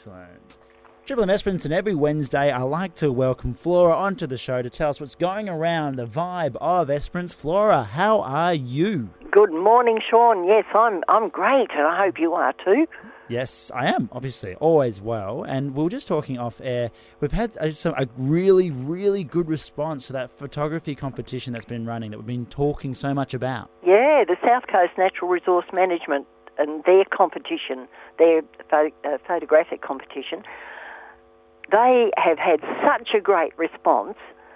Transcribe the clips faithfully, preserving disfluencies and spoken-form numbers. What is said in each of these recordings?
Excellent. Triple M Esperance, and every Wednesday I like to welcome Flora onto the show to tell us what's going around the vibe of Esperance. Flora, how are you? Good morning, Sean. Yes, I'm I'm great, and I hope you are too. Yes, I am, obviously, always well. And we were just talking off air. We've had a, some, a really, really good response to that photography competition that's been running, that we've been talking so much about. Yeah, the South Coast Natural Resource Management and their competition, their pho- uh, photographic competition, they have had such a great response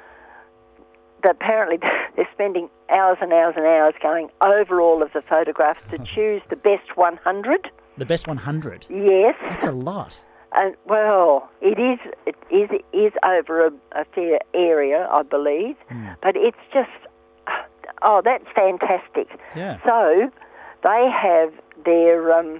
that apparently they're spending hours and hours and hours going over all of the photographs to choose the best one hundred. The best one hundred? Yes. That's a lot. And well, it is it is it is over a, a fair area, I believe. Mm. But it's just, oh, that's fantastic. Yeah. So they have their um,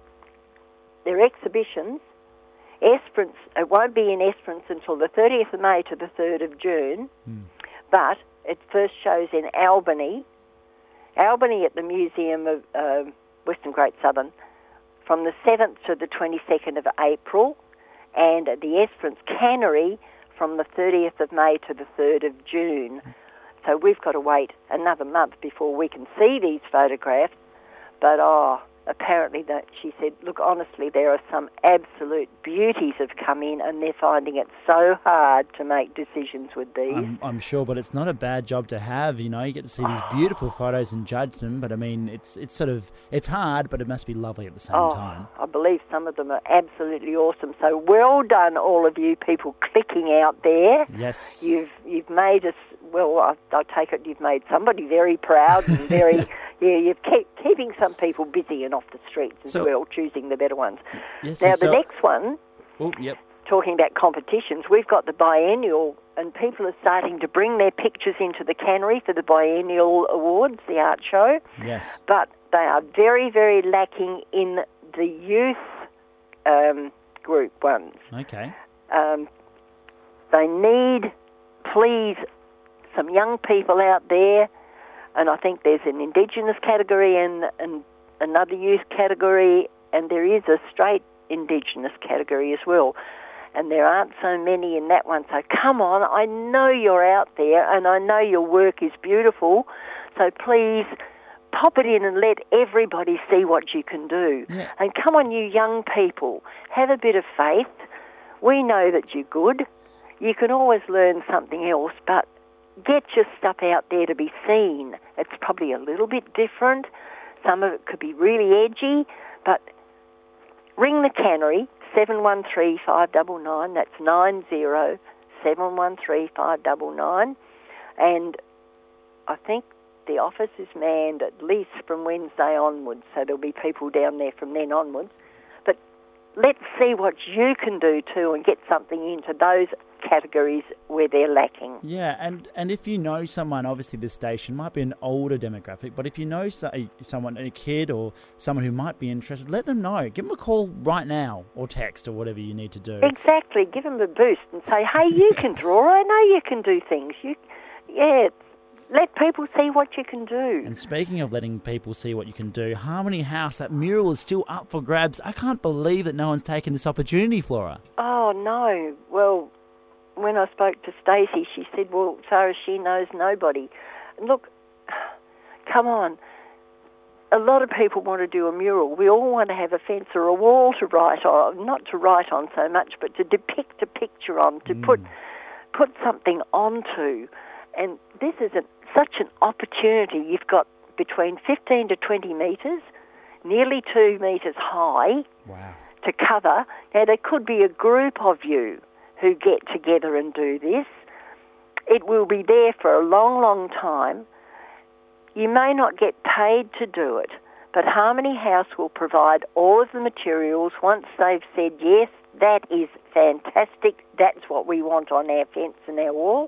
their exhibitions. Esperance, it won't be in Esperance until the thirtieth of May to the third of June, mm. but it first shows in Albany, Albany at the Museum of uh, Western Great Southern, from the seventh to the twenty-second of April, and at the Esperance Cannery from the thirtieth of May to the third of June. So we've got to wait another month before we can see these photographs, but oh, apparently that she said, look, honestly, there are some absolute beauties have come in, and they're finding it so hard to make decisions with these. I'm, I'm sure, but it's not a bad job to have. You know, you get to see these beautiful photos and judge them. But I mean, it's it's sort of it's hard, but it must be lovely at the same oh, time. I believe some of them are absolutely awesome. So well done, all of you people clicking out there. Yes, you've you've made us. Well, I, I take it you've made somebody very proud and very. Yeah, you're keep, keeping some people busy and off the streets as so, well, choosing the better ones. Yes, now, so, the next one, oh, yep. talking about competitions, we've got the biennial, and people are starting to bring their pictures into the cannery for the biennial awards, the art show. Yes. But they are very, very lacking in the youth um, group ones. Okay. Um, they need, please, some young people out there. And I think there's an Indigenous category and, and another youth category, and there is a straight Indigenous category as well. And there aren't so many in that one. So come on, I know you're out there, and I know your work is beautiful. So please pop it in and let everybody see what you can do. Yeah. And come on, you young people, have a bit of faith. We know that you're good. You can always learn something else, but get your stuff out there to be seen. It's probably a little bit different. Some of it could be really edgy, but ring the cannery, seven one three, five nine nine. That's nine zero seven one three, five nine nine. And I think the office is manned at least from Wednesday onwards, so there'll be people down there from then onwards. But let's see what you can do too and get something into those categories where they're lacking. Yeah, and, and if you know someone, obviously this station might be an older demographic, but if you know so, someone, a kid or someone who might be interested, let them know. Give them a call right now or text or whatever you need to do. Exactly. Give them a boost and say, hey, you can draw. I know you can do things. You, yeah, let people see what you can do. And speaking of letting people see what you can do, Harmony House, that mural is still up for grabs. I can't believe that no one's taken this opportunity, Flora. Oh, no. Well, when I spoke to Stacey, she said, well, as far as she knows, nobody. And look, come on. A lot of people want to do a mural. We all want to have a fence or a wall to write on, not to write on so much, but to depict a picture on, to mm. put put something onto. And this is a, such an opportunity. You've got between fifteen to twenty metres, nearly two metres high wow. to cover. Now, there could be a group of you who get together and do this. It will be there for a long, long time. You may not get paid to do it, but Harmony House will provide all of the materials once they've said, yes, that is fantastic, that's what we want on our fence and our wall.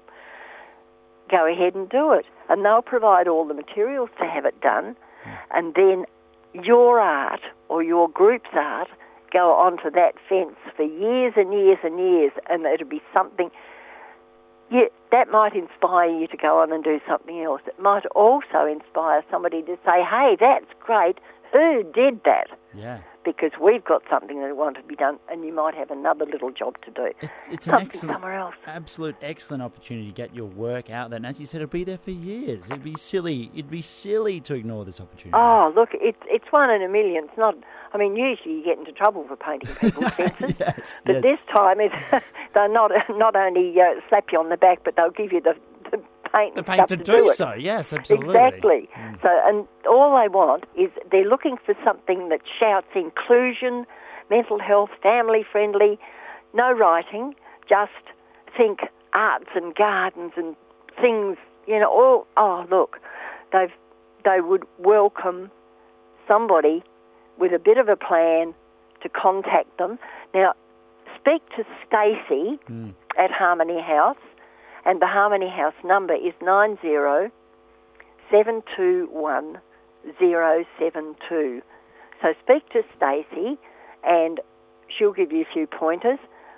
Go ahead and do it. And they'll provide all the materials to have it done, and then your art or your group's art go onto that fence for years and years and years, and it'll be something. Yeah, that might inspire you to go on and do something else. It might also inspire somebody to say, hey, that's great, who did that? Yeah. because we've got something that wants to be done, and you might have another little job to do. It's, it's an something excellent, somewhere else. absolute excellent opportunity to get your work out there. And as you said, it'll be there for years. It'd be silly. It'd be silly to ignore this opportunity. Oh, look, it's it's one in a million. It's not. I mean, usually you get into trouble for painting people's fences, yes, but yes. this time it's, they'll not not only uh, slap you on the back, but they'll give you the, the paint. The and paint stuff to, to do, do it. so. Yes, absolutely. Exactly. Mm. So, and all they want is they're looking for something that shouts inclusion, mental health, family friendly, no writing, just think arts and gardens and things, you know, all, oh, look, they've, they would welcome somebody with a bit of a plan to contact them. Now, speak to Stacey Mm. at Harmony House, and the Harmony House number is nine zero seven two one zero seven two. So speak to Stacey, and she'll give you a few pointers.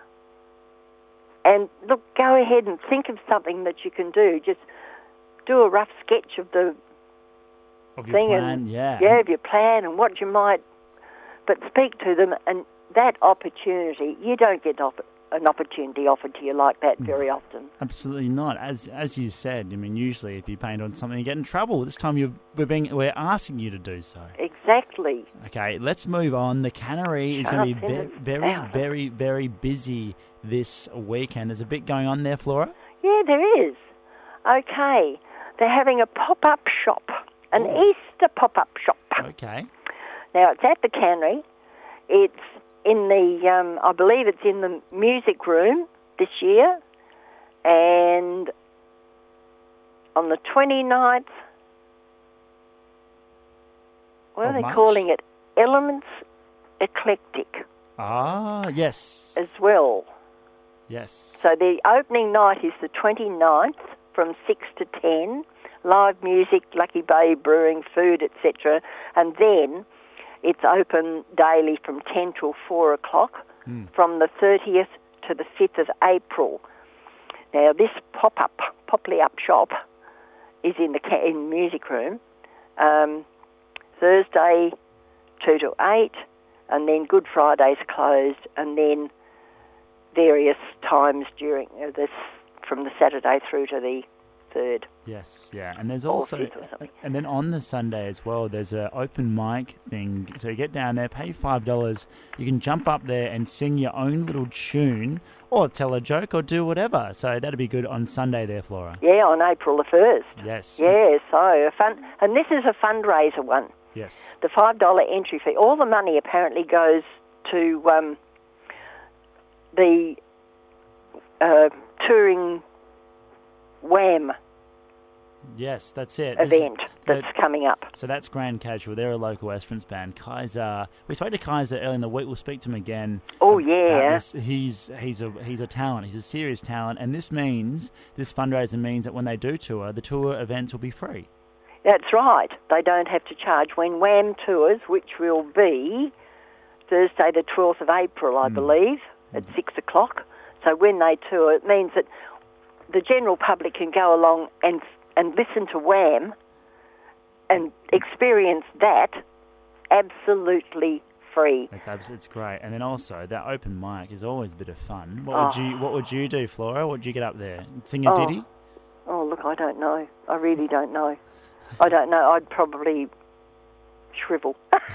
And look, go ahead and think of something that you can do. Just do a rough sketch of the Of your thing plan, and yeah. yeah, of your plan and what you might. But speak to them, and that opportunity, you don't get op- an opportunity offered to you like that very often. Absolutely not. As as you said, I mean, usually if you paint on something, you get in trouble. This time you're, we're being we're asking you to do so. Exactly. Okay, let's move on. The cannery is going to be Can't ve- send very, it out. very, very busy this weekend. There's a bit going on there, Flora. Yeah, there is. Okay. They're having a pop-up shop, an Ooh. Easter pop-up shop. Okay. Now, it's at the cannery. It's in the, um, I believe it's in the music room this year. And on the twenty-ninth, what Of are they March? calling it? Elements Eclectic Ah, yes. as well. Yes. So the opening night is the twenty-ninth from six to ten, live music, Lucky Bay Brewing, food, et cetera. And then it's open daily from ten till four o'clock Mm. from the thirtieth to the fifth of April. Now, this pop-up, Popply-up shop is in the ca- in music room, um, Thursday two to eight, and then Good Friday's closed, and then various times during uh, this, from the Saturday through to the third. Yes, yeah. And there's Or also, fifth or something. and then on the Sunday as well, there's an open mic thing. So you get down there, pay five dollars. You can jump up there and sing your own little tune or tell a joke or do whatever. So that'd be good on Sunday there, Flora. Yeah, on April the first. Yes. Yeah, so a fun, and this is a fundraiser one. Yes. The five dollar entry fee. All the money apparently goes to um, the uh, touring Wham Yes, that's it. This is- event that's that- coming up. So that's Grand Casual. They're a local Esperance band. Kaiser, we spoke to Kaiser earlier in the week. We'll speak to him again. Oh, about yeah. this. He's he's a he's a talent. He's a serious talent, and this means this fundraiser means that when they do tour, the tour events will be free. That's right. They don't have to charge. When Wham tours, which will be Thursday the twelfth of April, I Mm. believe, at six o'clock. So when they tour, it means that the general public can go along and and listen to Wham and experience that absolutely free. It's abs- it's great, and then also that open mic is always a bit of fun. What would Oh. you What would you do, Flora? Would you get up there, sing a Oh. ditty? Oh, look, I don't know. I really don't know. I don't know. I'd probably shrivel.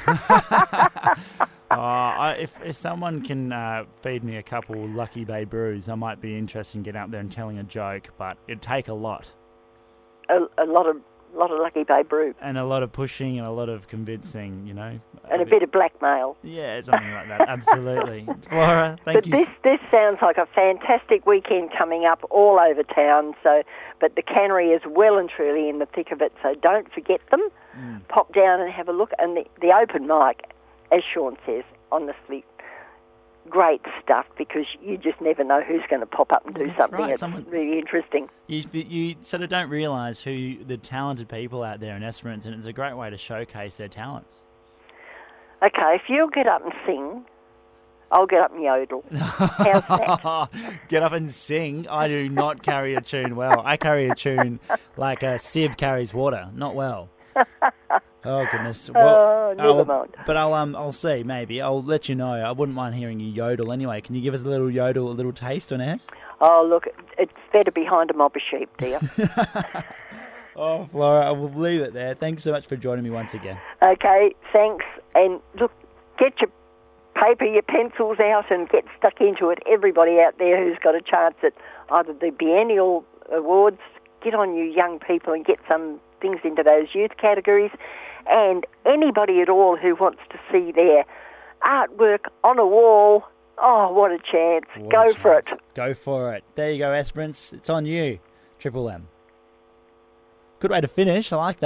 Oh, I, if if someone can uh, feed me a couple Lucky Bay brews, I might be interested in getting up there and telling a joke, but it'd take a lot. a, a lot of lot of Lucky Bay brew And a lot of pushing and a lot of convincing, you know. and a bit of blackmail. Yeah, something like that. Absolutely. Flora, thank But you. this this sounds like a fantastic weekend coming up all over town. So, but the cannery is well and truly in the thick of it. So don't forget them. Mm. Pop down and have a look. And the, the open mic, as Sean says, honestly, great stuff because you just never know who's going to pop up and do That's something. right, It's someone- really interesting. You, you sort of don't realise who the talented people out there in Esperance, and it's a great way to showcase their talents. Okay, if you'll get up and sing, I'll get up and yodel. How's that? Get up and sing. I do not carry a tune well. I carry a tune like a sieve carries water, not well. Oh goodness! Oh, Well, never I'll- mind. But I'll um I'll see. Maybe I'll let you know. I wouldn't mind hearing you yodel anyway. Can you give us a little yodel, a little taste on air? Oh, look, it's better behind a mob of sheep, dear. Oh, Flora, I will leave it there. Thanks so much for joining me once again. Okay, thanks. And look, get your paper, your pencils out and get stuck into it. Everybody out there who's got a chance at either the biennial awards, get on you young people and get some things into those youth categories. And anybody at all who wants to see their artwork on a wall, oh, what a chance. What Go a for it. chance. Go for it. There you go, Esperance. It's on you. Triple M. Good way to finish. I like that.